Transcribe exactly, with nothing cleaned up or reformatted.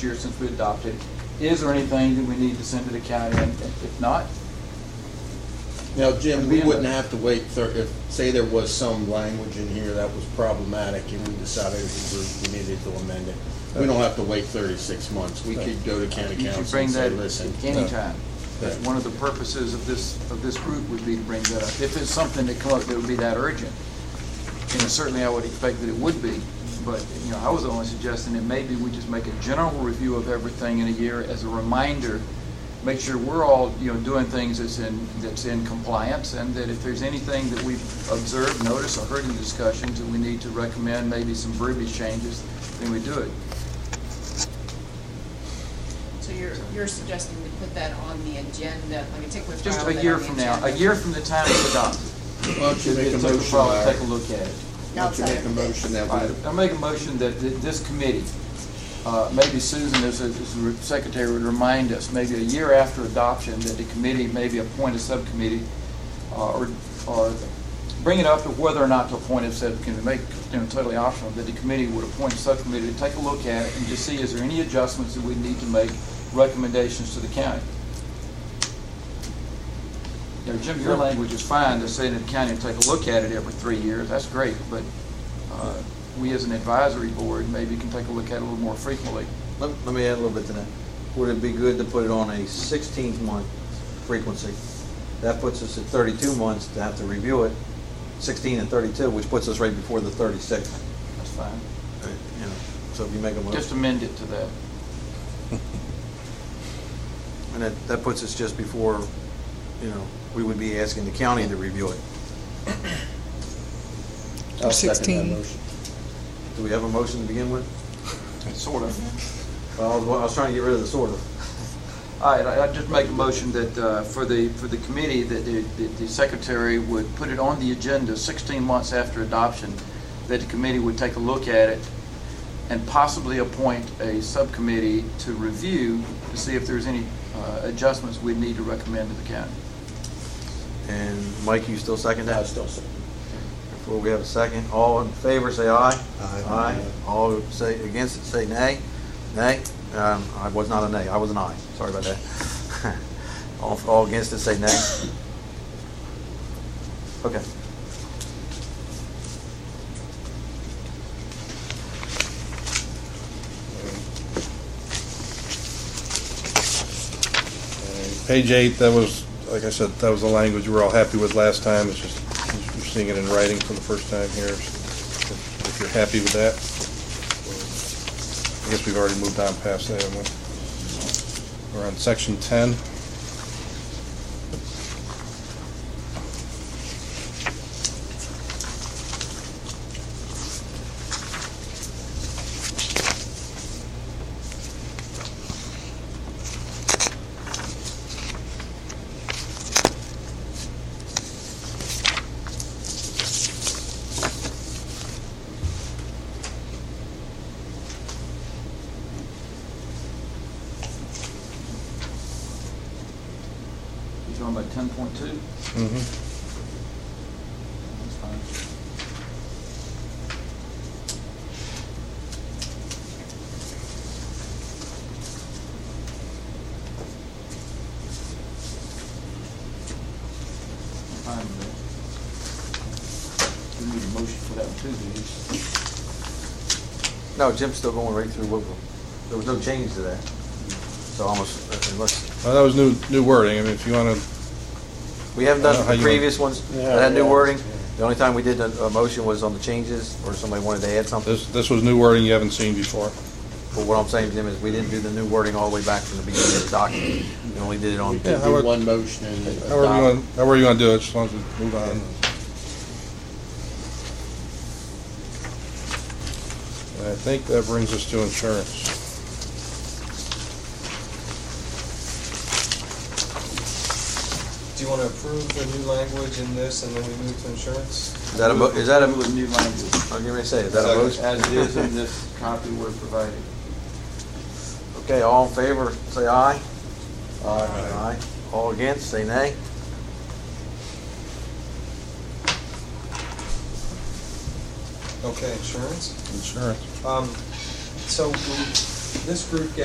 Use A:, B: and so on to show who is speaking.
A: year since we adopted. Is there anything that we need to send to the county? And if not,
B: Now, Jim, we wouldn't have to wait, thir- if, say there was some language in here that was problematic and we decided as a group we needed to amend it. We don't have to wait thirty-six months. We could go to county
A: you should
B: council
A: bring
B: and say,
A: that
B: listen.
A: anytime.
B: No.
A: One of the purposes of this, of this group would be to bring that up. If it's something that come up that would be that urgent, and certainly I would expect that it would be, but, you know, I was only suggesting that maybe we just make a general review of everything in a year as a reminder, make sure we're all, you know, doing things that's in, that's in compliance, and that if there's anything that we've observed, noticed, or heard in discussions that we need to recommend, maybe some verbiage changes, then we do it.
C: So you're, you're suggesting to put that on the agenda, like a tick with
A: Just
C: file
A: a
C: that
A: year
C: on the
A: from now, a
C: agenda?
A: year from the time it's adopted.
B: Why don't you make a
A: Take
B: motion,
A: file and
B: Larry?
A: Take a look at it.
B: Why don't you make a motion that
A: All right,
B: we,
A: I'll make a motion that th- this committee, uh, maybe Susan, as a, as a secretary, would remind us, maybe a year after adoption, that the committee maybe appoint a subcommittee, uh, or, or bring it up to whether or not to appoint a subcommittee, make, you know, totally optional, that the committee would appoint a subcommittee to take a look at it and just see, is there any adjustments that we need to make, recommendations to the county. You know, Jim, your language is fine to say that the county will take a look at it every three years. That's great, but uh, we as an advisory board maybe can take a look at it a little more frequently.
D: Let, let me add a little bit to that. Would it be good to put it on a sixteen month frequency? That puts us at thirty-two months to have to review it, sixteen and thirty-two, which puts us right before the thirty-sixth.
A: That's fine.
D: You know, so if you make a motion.
A: Just amend it to that.
D: And that, that puts us just before, you know, we would be asking the county to review it.
B: I'll second that
E: sixteen.
B: motion.
D: Do we have a motion to begin with?
A: Sort of.
D: Well, I was, I was trying to get rid of the sort of.
A: All right, I- I'd just make a motion that uh, for the, for the committee, that the, that the secretary would put it on the agenda sixteen months after adoption, that the committee would take a look at it and possibly appoint a subcommittee to review to see if there's any uh, adjustments we'd need to recommend to the county.
D: And Mike, you still second
B: I
D: that?
B: still say.
D: Before we have a second, all in favor say aye.
B: Aye.
D: Aye. All say against it say nay. Nay. Um, I was not a nay. I was an aye. Sorry about that. all, all against it say nay. Okay.
F: Page eight, that was, like I said, that was the language we were all happy with last time. It's just, you're seeing it in writing for the first time here. If if you're happy with that. I guess we've already moved on past that, haven't we? We're on section ten.
A: You talking about ten point two?
F: Mm-hmm.
A: That's fine. I'm fine with that. We need a motion for that one too, do you?
D: No, Jim's still going right through what, there was no change to that. So almost, unless,
F: Well, that was new, new wording. I mean, if you want to,
D: we haven't
F: I
D: done
F: don't know how
D: the
F: you
D: previous ones
B: Yeah,
D: that had new
B: yeah.
D: wording. The only time we did a, a motion was on the changes, or somebody wanted to add something.
F: this, this was new wording you haven't seen before.
D: But what I'm saying, Jim, is we didn't do the new wording all the way back from the beginning of the document. We only did it on,
B: We
F: Yeah,
B: could
F: how
B: do
F: about-
B: one motion and
F: However you
B: adopt.
F: want, however you want to do it, just as long as we move on. And I think that brings us to insurance.
G: Do you want to approve the new language in this and then we move to insurance?
D: is that a, mo- is that a,
A: With new language,
D: I'm going to say, is that a
G: Second.
D: motion?
A: as it is in this copy we're provided.
D: Okay, all in favor, say aye.
B: Aye.
D: Aye. All against, say nay.
G: Okay, insurance.
F: Insurance.
G: Um, so we, this group